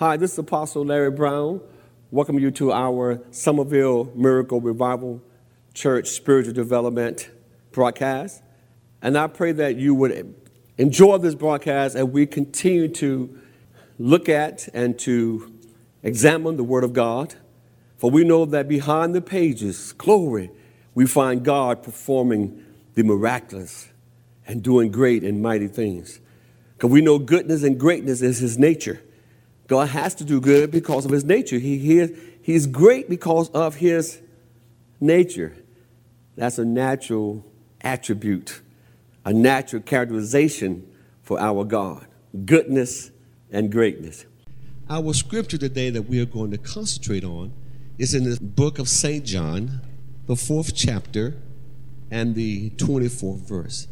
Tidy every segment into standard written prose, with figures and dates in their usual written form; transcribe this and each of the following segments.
Hi, this is Apostle Larry Brown. Welcome you to our Somerville Miracle Revival Church Spiritual Development broadcast. And I pray that you would enjoy this broadcast as we continue to look at and to examine the Word of God. For we know that behind the pages, glory, we find God performing the miraculous and doing great and mighty things. Because we know goodness and greatness is His nature. God has to do good because of His nature. He's great because of His nature. That's a natural attribute, a natural characterization for our God, goodness and greatness. Our scripture today that we are going to concentrate on is in the book of St. John, the 4th chapter and the 24th verse.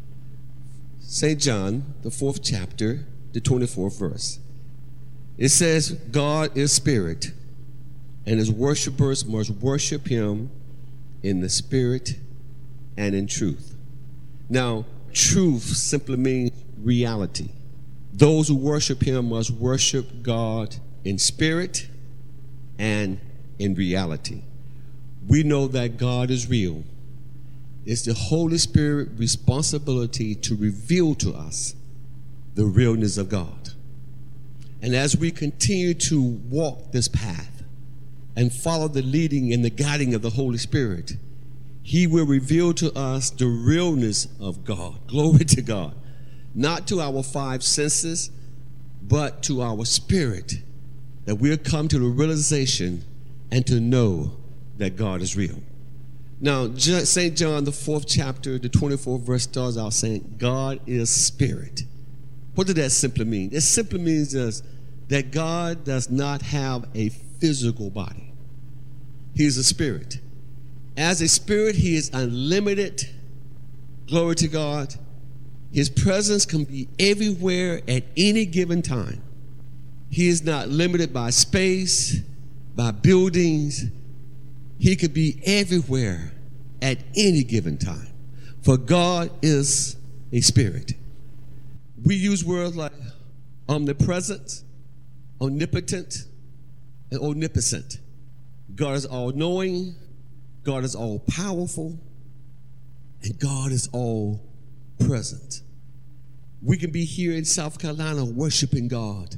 St. John, the 4th chapter, the 24th verse. It says, God is spirit, and His worshipers must worship Him in the spirit and in truth. Now, truth simply means reality. Those who worship Him must worship God in spirit and in reality. We know that God is real. It's the Holy Spirit's responsibility to reveal to us the realness of God. And as we continue to walk this path and follow the leading and the guiding of the Holy Spirit, He will reveal to us the realness of God. Glory to God. Not to our five senses, but to our spirit, that we'll come to the realization and to know that God is real. Now, St. John, the 4th chapter, the 24th verse starts out saying, God is spirit. What does that simply mean? It simply means that God does not have a physical body. He is a spirit. As a spirit, He is unlimited. Glory to God. His presence can be everywhere at any given time. He is not limited by space, by buildings. He could be everywhere at any given time. For God is a spirit. We use words like omnipresent, omnipotent, and omnipotent. God is all-knowing, God is all-powerful, and God is all-present. We can be here in South Carolina worshiping God.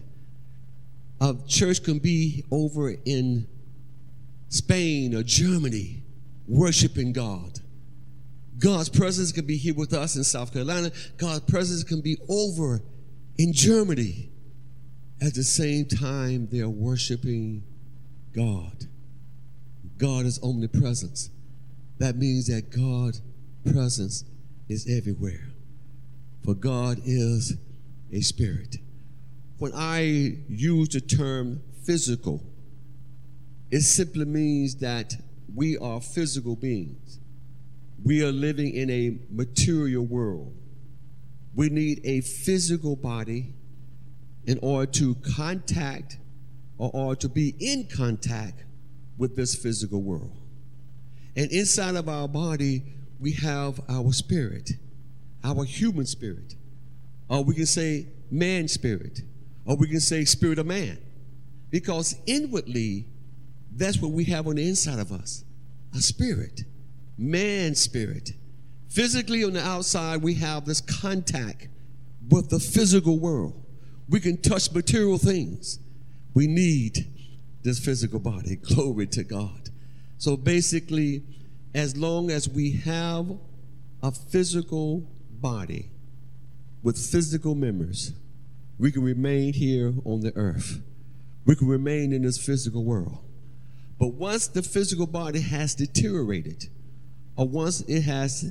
A church can be over in Spain or Germany worshiping God. God's presence can be here with us in South Carolina. God's presence can be over in Germany. At the same time, they are worshiping God. God is omnipresence. That means that God's presence is everywhere. For God is a spirit. When I use the term physical, it simply means that we are physical beings. We are living in a material world. We need a physical body in order to contact or to be in contact with this physical world. And inside of our body, we have our spirit, our human spirit. Or we can say man spirit. Or we can say spirit of man. Because inwardly, that's what we have on the inside of us, a spirit, man's spirit. Physically on the outside, we have this contact with the physical world. We can touch material things. We need this physical body. Glory to God. So basically, as long as we have a physical body with physical members, we can remain here on the earth. We can remain in this physical world. But once the physical body has deteriorated, or once it has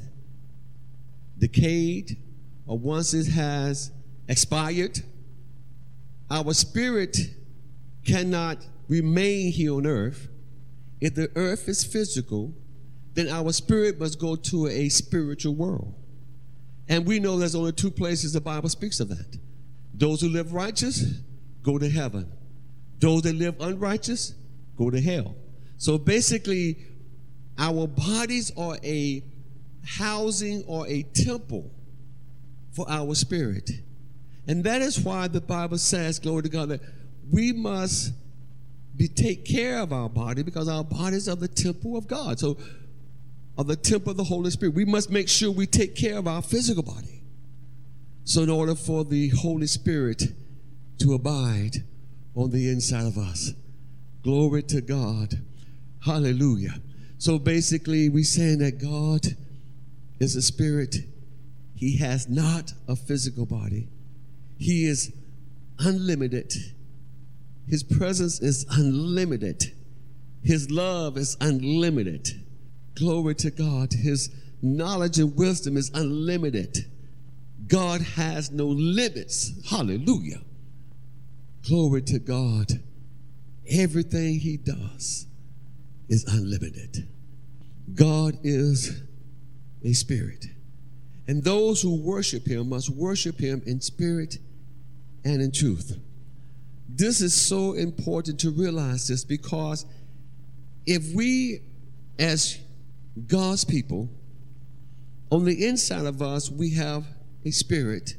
decayed, or once it has expired, our spirit cannot remain here on earth. If the earth is physical, then our spirit must go to a spiritual world. And we know there's only two places the Bible speaks of that. Those who live righteous go to heaven. Those that live unrighteous go to hell. So basically, our bodies are a housing or a temple for our spirit. And that is why the Bible says, glory to God, that we must take care of our body because our bodies are the temple of God. So, of the temple of the Holy Spirit. We must make sure we take care of our physical body. So in order for the Holy Spirit to abide on the inside of us. Glory to God. Hallelujah. So basically we're saying that God is a spirit. He has not a physical body. He is unlimited. His presence is unlimited. His love is unlimited. Glory to God. His knowledge and wisdom is unlimited. God has no limits. Hallelujah. Glory to God. Everything he does is unlimited. God is a spirit. And those who worship him must worship him in spirit and in truth. This is so important to realize this, because if we as God's people, on the inside of us, we have a spirit,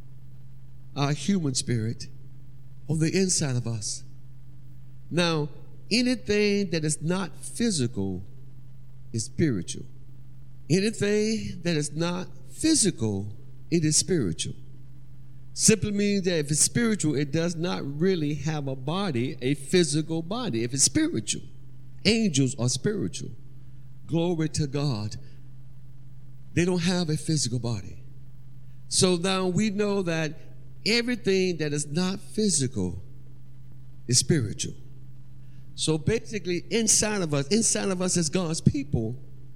our human spirit, on the inside of us. Now, anything that is not physical is spiritual. Anything that is not physical, it is spiritual. Simply means that if it's spiritual, it does not really have a body, a physical body. If it's spiritual, angels are spiritual. Glory to God. They don't have a physical body. So now we know that everything that is not physical is spiritual. So basically inside of us as God's people,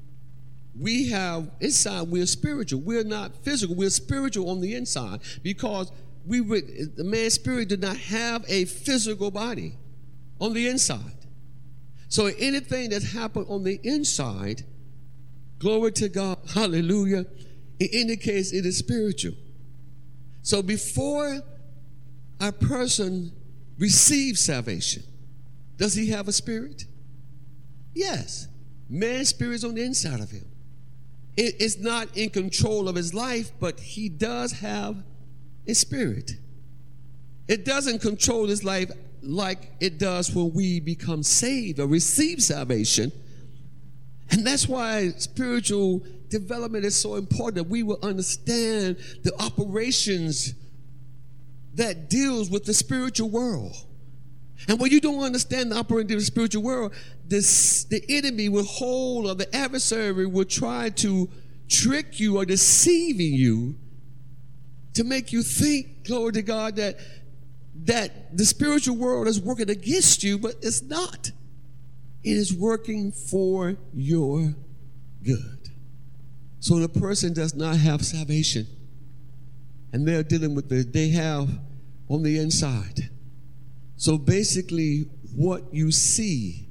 we have inside, we're spiritual. We're not physical. We're spiritual on the inside, because the man's spirit did not have a physical body on the inside. So anything that happened on the inside, glory to God, hallelujah, it indicates it is spiritual. So before a person receives salvation, does he have a spirit? Yes. Man's spirit is on the inside of him. It's not in control of his life, but he does have a spirit. It doesn't control his life like it does when we become saved or receive salvation. And that's why spiritual development is so important, that we will understand the operations that deals with the spiritual world. And when you don't understand the operating of the spiritual world, the enemy will hold, or the adversary will try to trick you or deceiving you to make you think, glory to God, that the spiritual world is working against you, but it's not. It is working for your good. So when a person does not have salvation, and they're dealing with they have on the inside. So basically what you see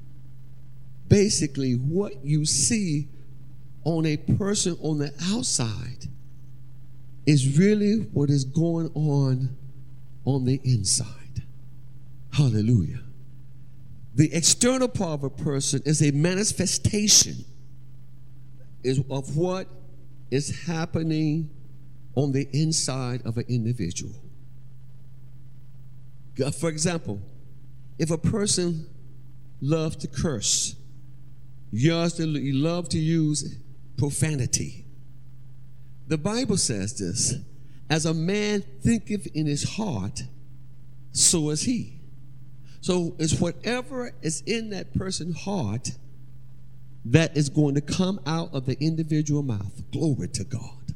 on a person on the outside is really what is going on the inside. Hallelujah. The external part of a person is a manifestation of what is happening on the inside of an individual. For example, if a person loves to curse, you love to use profanity. The Bible says this: as a man thinketh in his heart, so is he. So it's whatever is in that person's heart that is going to come out of the individual mouth. Glory to God.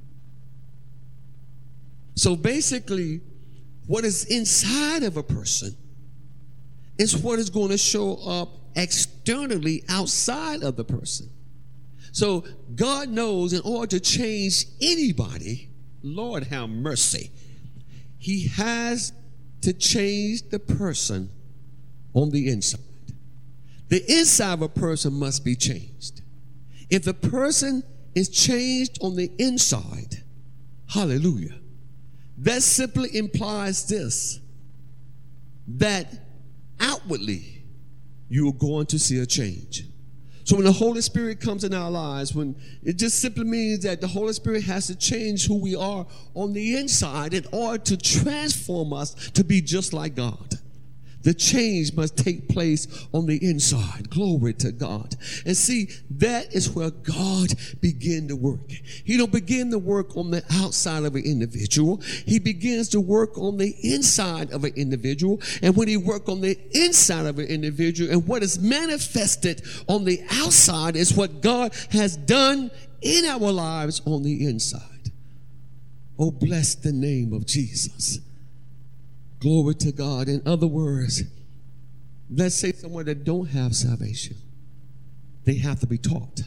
So basically, what is inside of a person is what is going to show up externally outside of the person. So God knows in order to change anybody, Lord have mercy, he has to change the person on the inside. The inside of a person must be changed. If the person is changed on the inside, hallelujah, that simply implies this, that outwardly you are going to see a change. So when the Holy Spirit comes in our lives, when it just simply means that the Holy Spirit has to change who we are on the inside in order to transform us to be just like God. The change must take place on the inside. Glory to God. And see, that is where God began to work. He don't begin to work on the outside of an individual. He begins to work on the inside of an individual. And when he works on the inside of an individual, and what is manifested on the outside is what God has done in our lives on the inside. Oh, bless the name of Jesus. Glory to God. In other words, let's say someone that don't have salvation, they have to be taught.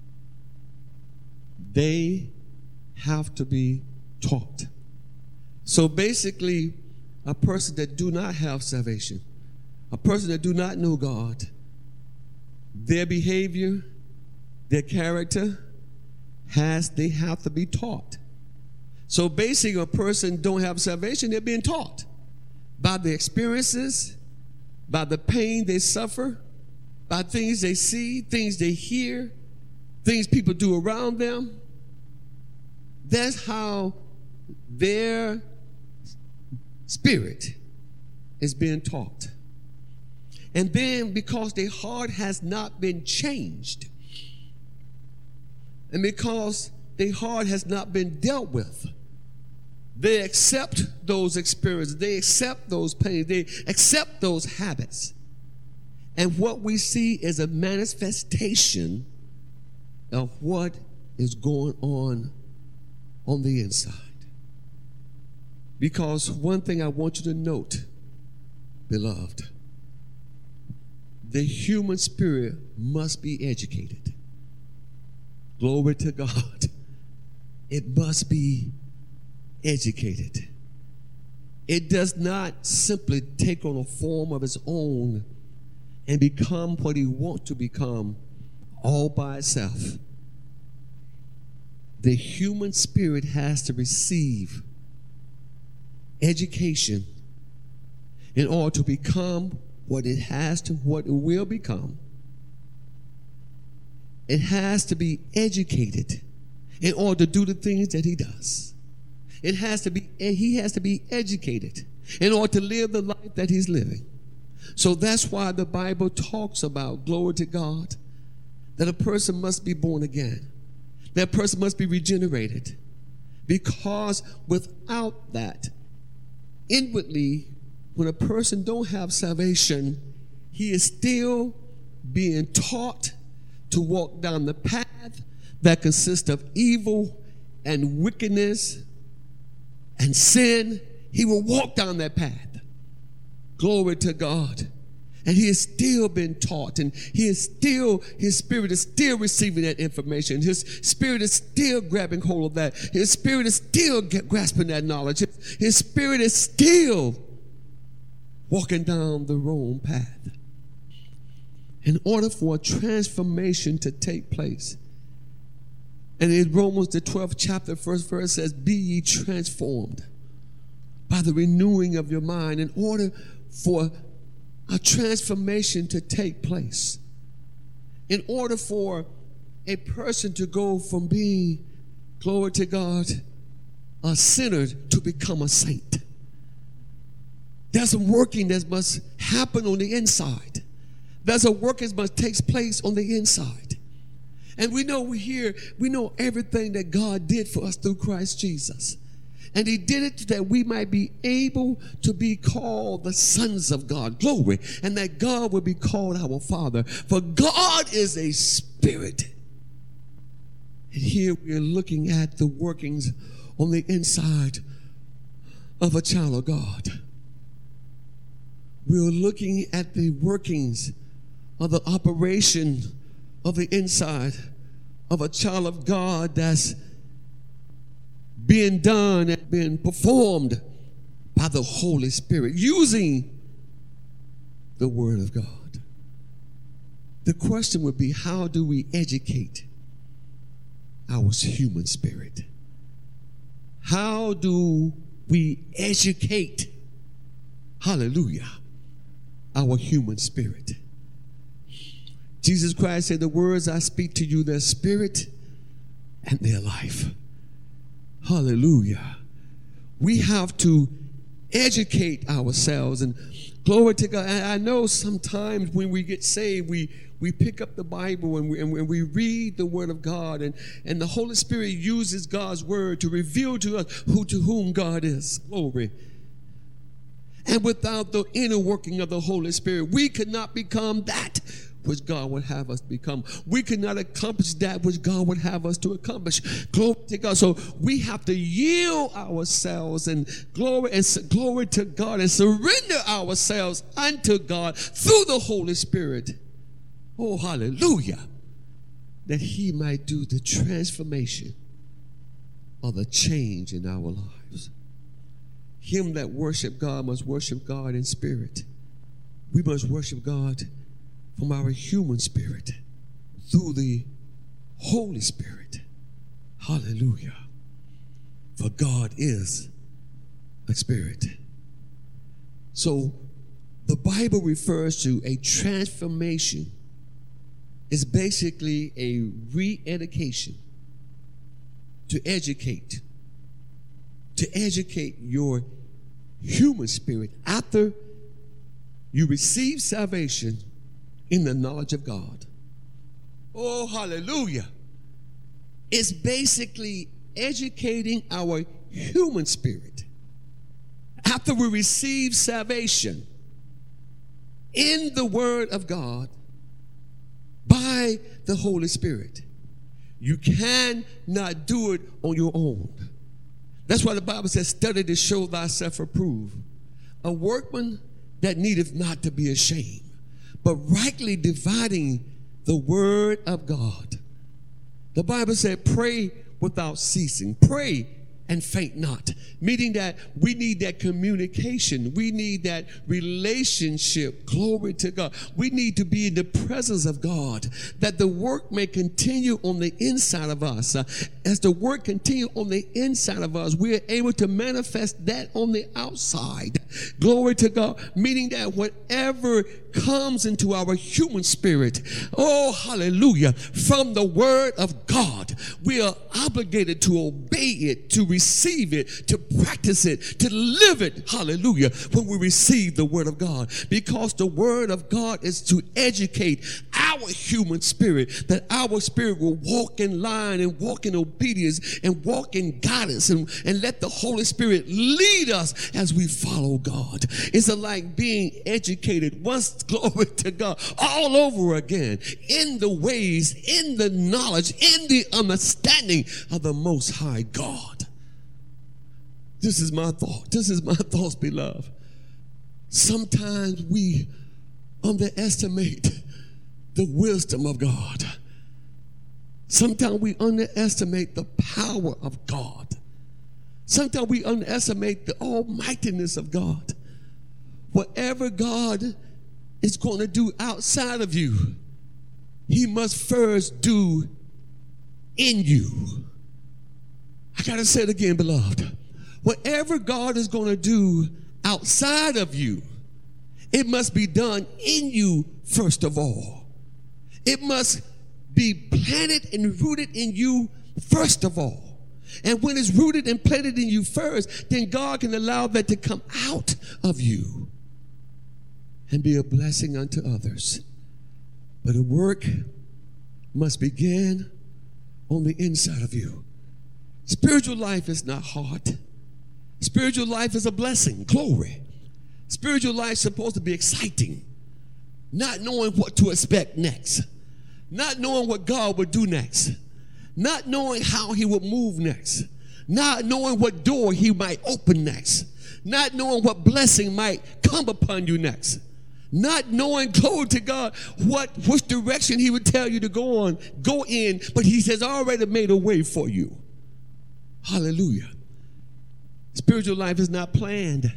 They have to be taught. So basically, a person that do not have salvation, a person that do not know God, their behavior, their character, they have to be taught. So basically, a person don't have salvation, they're being taught. By the experiences, by the pain they suffer, by things they see, things they hear, things people do around them. That's how their spirit is being taught. And then because their heart has not been changed, and because their heart has not been dealt with, they accept those experiences. They accept those pains. They accept those habits. And what we see is a manifestation of what is going on the inside. Because one thing I want you to note, beloved, the human spirit must be educated. Glory to God. It must be educated. It does not simply take on a form of its own and become what he wants to become all by itself. The human spirit has to receive education in order to become what it will become. It has to be educated in order to do the things that he does. He has to be educated in order to live the life that he's living. So that's why the Bible talks about, glory to God, that a person must be born again. That person must be regenerated. Because without that, inwardly, when a person don't have salvation, he is still being taught to walk down the path that consists of evil and wickedness and sin. He will walk down that path. Glory to God. And he has still been taught, and his spirit is still receiving that information. His spirit is still grabbing hold of that. His spirit is still grasping that knowledge. His spirit is still walking down the wrong path. In order for a transformation to take place, and in Romans, the 12th chapter, first verse says, be ye transformed by the renewing of your mind. In order for a transformation to take place, in order for a person to go from being, glory to God, a sinner to become a saint, there's a working that must happen on the inside. There's a work that must take place on the inside. And we know everything that God did for us through Christ Jesus. And he did it that we might be able to be called the sons of God. Glory. And that God will be called our Father. For God is a spirit. And here we are looking at the workings on the inside of a child of God. We're looking at the workings of the operation of the inside of a child of God that's being done and being performed by the Holy Spirit using the Word of God. The question would be, how do we educate our human spirit? How do we educate, hallelujah, our human spirit? Jesus Christ said, the words I speak to you, their spirit and their life. Hallelujah. We have to educate ourselves. And glory to God. I know sometimes when we get saved, we pick up the Bible and we read the Word of God, and the Holy Spirit uses God's Word to reveal to us to whom God is. Glory. And without the inner working of the Holy Spirit, we could not become that which God would have us become. We could not accomplish that which God would have us to accomplish. Glory to God. So we have to yield ourselves and glory to God and surrender ourselves unto God through the Holy Spirit. Oh, hallelujah. That He might do the transformation or the change in our lives. Him that worship God must worship God in spirit. We must worship God from our human spirit through the Holy Spirit. Hallelujah. For God is a spirit. So the Bible refers to a transformation. It's basically a re-education, to educate your human spirit after you receive salvation in the knowledge of God. Oh, hallelujah. It's basically educating our human spirit after we receive salvation in the Word of God by the Holy Spirit. You cannot do it on your own. That's why the Bible says, study to show thyself approved, a workman that needeth not to be ashamed, but rightly dividing the word of God. The Bible said, pray without ceasing. Pray and faint not. Meaning that we need that communication. We need that relationship. Glory to God. We need to be in the presence of God, that the work may continue on the inside of us. As the work continues on the inside of us, we are able to manifest that on the outside. Glory to God. Meaning that whatever comes into our human spirit, oh hallelujah, from the word of God, we are obligated to obey it, to receive it, to practice it, to live it, hallelujah, when we receive the word of God. Because the word of God is to educate our human spirit, that our spirit will walk in line and walk in obedience and walk in guidance, and let the Holy Spirit lead us as we follow God. It's like being educated once, glory to God, all over again in the ways, in the knowledge, in the understanding of the Most High God. This is my thought. This is my thoughts, beloved. Sometimes we underestimate the wisdom of God. Sometimes we underestimate the power of God. Sometimes we underestimate the almightiness of God. Whatever God is going to do outside of you, He must first do in you. I got to say it again, beloved. Whatever God is going to do outside of you, it must be done in you first of all. It must be planted and rooted in you first of all. And when it's rooted and planted in you first, then God can allow that to come out of you and be a blessing unto others. But the work must begin on the inside of you. Spiritual life is not hard. Spiritual life is a blessing. Glory. Spiritual life is supposed to be exciting. Not knowing what to expect next. Not knowing what God would do next. Not knowing how He would move next. Not knowing what door He might open next. Not knowing what blessing might come upon you next. Not knowing, glory to God, which direction He would tell you to go in, but He has already made a way for you. Hallelujah. Spiritual life is not planned.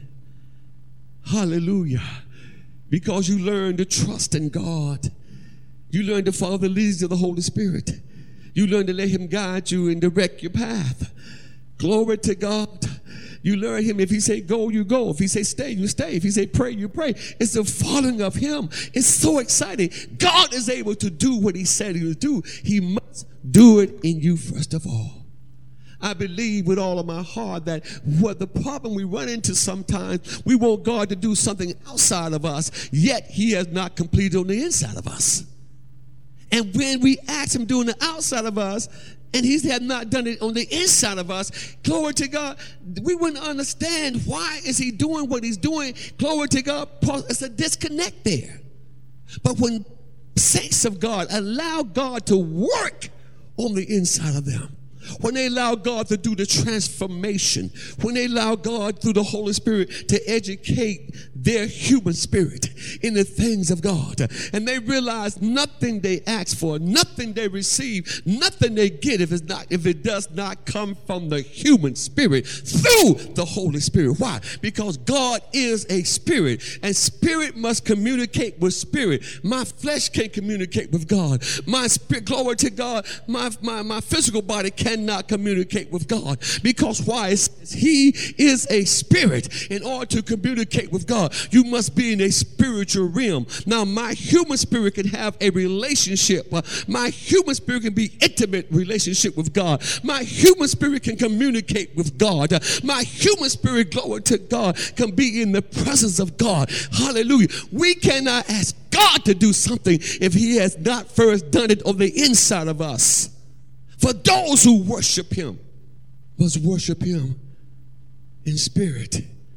Hallelujah. Because you learn to trust in God. You learn to follow the leadings of the Holy Spirit. You learn to let Him guide you and direct your path. Glory to God. You learn Him. If He say go, you go. If He say stay, you stay. If He say pray, you pray. It's the following of Him. It's so exciting. God is able to do what He said He would do. He must do it in you first of all. I believe with all of my heart that what the problem we run into sometimes, we want God to do something outside of us, yet he has not completed on the inside of us. And when we ask him doing the outside of us, and he has not done it on the inside of us, glory to God, we wouldn't understand why is he doing what he's doing. Glory to God, it's a disconnect there. But when saints of God allow God to work on the inside of them, when they allow God to do the transformation, when they allow God through the Holy Spirit to educate their human spirit in the things of God, and they realize nothing they ask for, nothing they receive, nothing they get if it does not come from the human spirit through the Holy Spirit. Why? Because God is a spirit, and spirit must communicate with spirit. My flesh can't communicate with God. My spirit, glory to God, my physical body cannot communicate with God. Because why? He is a spirit. In order to communicate with God, you must be in a spiritual realm. Now, my human spirit can have a relationship. My human spirit can be intimate relationship with God. My human spirit can communicate with God. My human spirit, glory to God, can be in the presence of God. Hallelujah. We cannot ask God to do something if he has not first done it on the inside of us. For those who worship him must worship him in spirit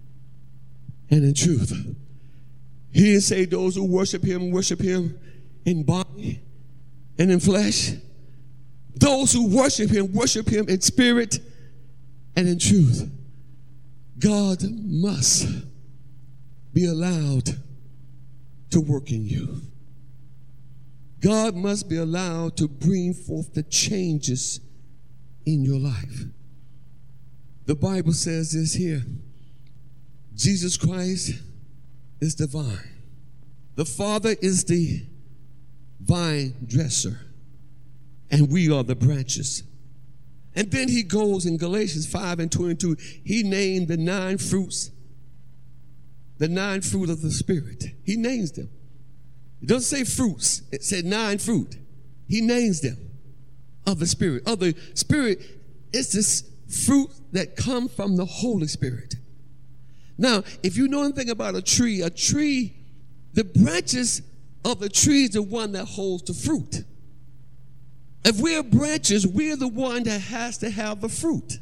and in truth. He didn't say those who worship him in body and in flesh. Those who worship him in spirit and in truth. God must be allowed to work in you. God must be allowed to bring forth the changes in your life. The Bible says this here: Jesus Christ is the vine. The Father is the vine dresser, and we are the branches. And then he goes in Galatians 5:22, he named the 9 fruits, the 9 fruit of the Spirit. He names them. It doesn't say fruits. It said 9 fruit. He names them of the Spirit. Of the Spirit is this fruit that come from the Holy Spirit. Now, if you know anything about a tree, the branches of the tree is the one that holds the fruit. If we're branches, we're the one that has to have the fruit.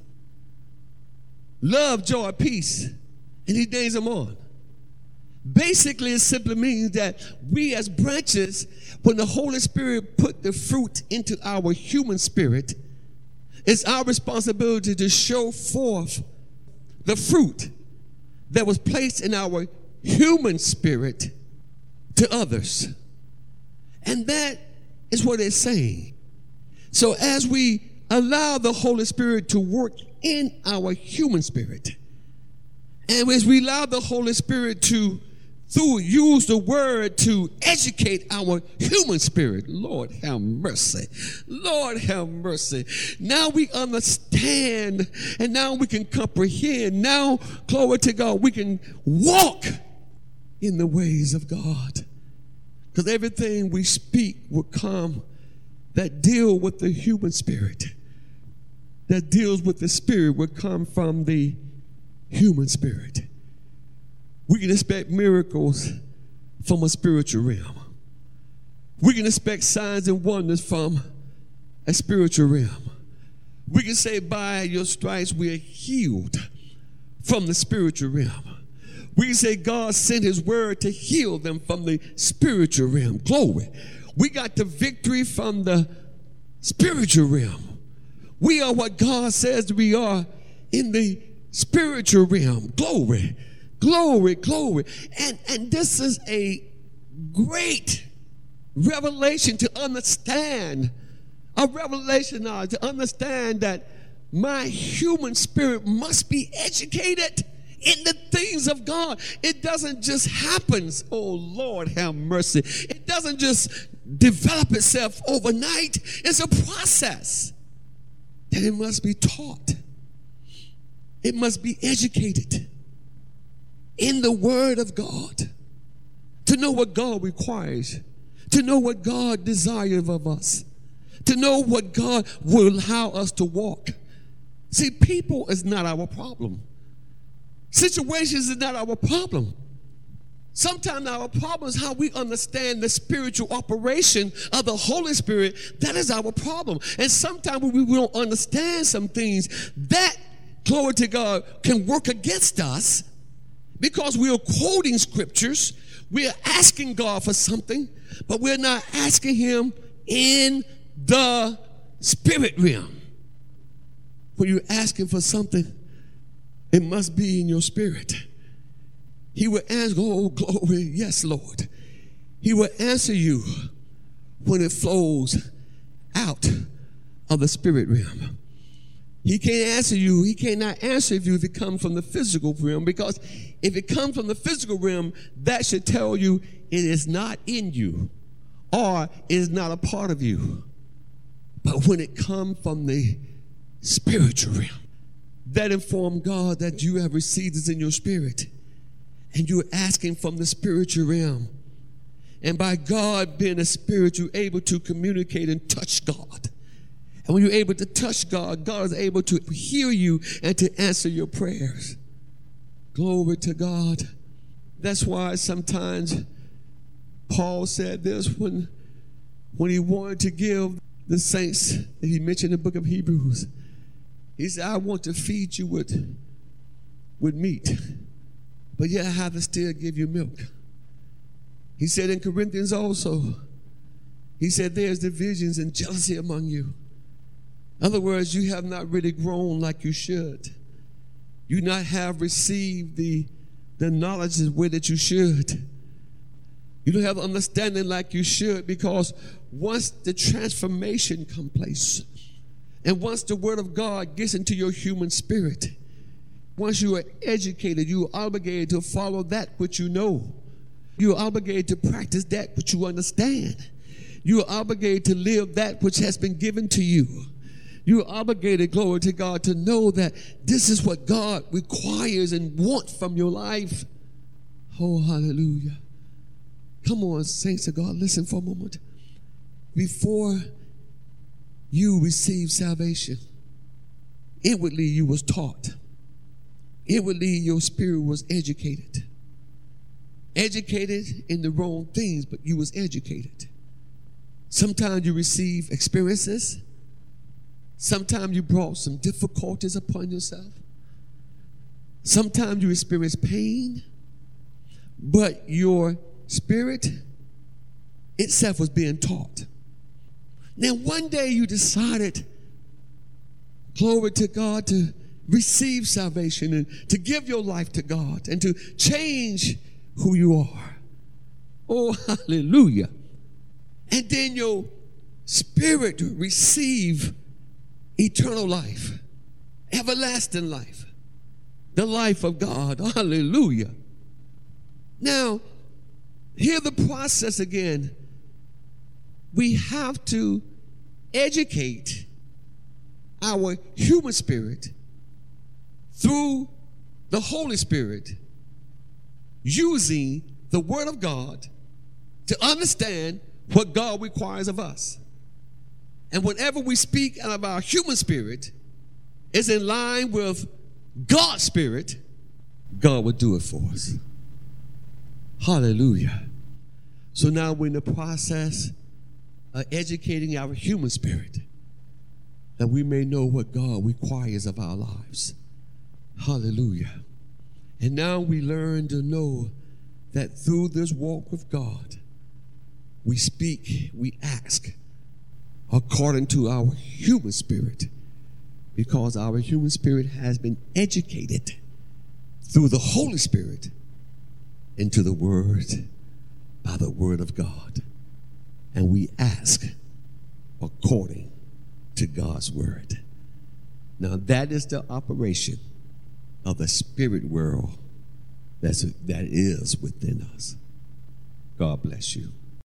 Love, joy, peace, and he names them on. Basically, it simply means that we as branches, when the Holy Spirit put the fruit into our human spirit, it's our responsibility to show forth the fruit that was placed in our human spirit to others. And that is what it's saying. So as we allow the Holy Spirit to work in our human spirit, and as we allow the Holy Spirit to use the word to educate our human spirit. Lord have mercy. Lord have mercy. Now we understand, and now we can comprehend. Now, glory to God, we can walk in the ways of God. Because everything we speak will come that deal with the human spirit, that deals with the spirit, will come from the human spirit. We can expect miracles from a spiritual realm. We can expect signs and wonders from a spiritual realm. We can say, by your stripes we are healed from the spiritual realm. We can say God sent his word to heal them from the spiritual realm. Glory. We got the victory from the spiritual realm. We are what God says we are in the spiritual realm. Glory. Glory, glory. And this is a great revelation to understand. A revelation to understand that my human spirit must be educated in the things of God. It doesn't just happen. Oh, Lord, have mercy. It doesn't just develop itself overnight. It's a process that it must be taught. It must be educated in the Word of God, to know what God requires, to know what God desires of us, to know what God will allow us to walk. See, people is not our problem. Situations is not our problem. Sometimes our problem is how we understand the spiritual operation of the Holy Spirit. That is our problem. And sometimes when we don't understand some things, that, glory to God, can work against us because we are quoting scriptures. We are asking God for something, but we're not asking him in the spirit realm. When you're asking for something, it must be in your spirit. He will answer, oh, glory, yes, Lord. He will answer you when it flows out of the spirit realm. He can't answer you. He cannot answer you if it comes from the physical realm, because if it comes from the physical realm, that should tell you it is not in you or it is not a part of you. But when it comes from the spiritual realm, that informs God that you have received this in your spirit. And you're asking from the spiritual realm. And by God being a spirit, you're able to communicate and touch God. And when you're able to touch God, God is able to hear you and to answer your prayers. Glory to God. That's why sometimes Paul said this when he wanted to give the saints that he mentioned in the book of Hebrews. He said, I want to feed you with meat, but yet I have to still give you milk. He said in Corinthians also, he said, there's divisions and jealousy among you. In other words, you have not really grown like you should. You not have received the knowledge the way that you should. You don't have understanding like you should, because once the transformation comes place, and once the word of God gets into your human spirit, once you are educated, you are obligated to follow that which you know. You are obligated to practice that which you understand. You are obligated to live that which has been given to you. You are obligated, glory to God, to know that this is what God requires and wants from your life. Oh, hallelujah. Come on, saints of God, listen for a moment. Before you received salvation, inwardly you was taught. Inwardly your spirit was educated. Educated in the wrong things, but you was educated. Sometimes you receive experiences. Sometimes you brought some difficulties upon yourself. Sometimes you experience pain, but your spirit itself was being taught. Now, one day you decided, glory to God, to receive salvation and to give your life to God and to change who you are. Oh, hallelujah. And then your spirit receive eternal life, everlasting life, the life of God. Hallelujah. Now, hear the process again. We have to educate our human spirit through the Holy Spirit, using the Word of God to understand what God requires of us. And whenever we speak out of our human spirit is in line with God's spirit, God will do it for us. Hallelujah. So now we're in the process of educating our human spirit, that we may know what God requires of our lives. Hallelujah. And now we learn to know that through this walk with God, we speak, we ask according to our human spirit, because our human spirit has been educated through the Holy Spirit into the Word by the Word of God. And we ask according to God's Word. Now that is the operation of the spirit world that is within us. God bless you.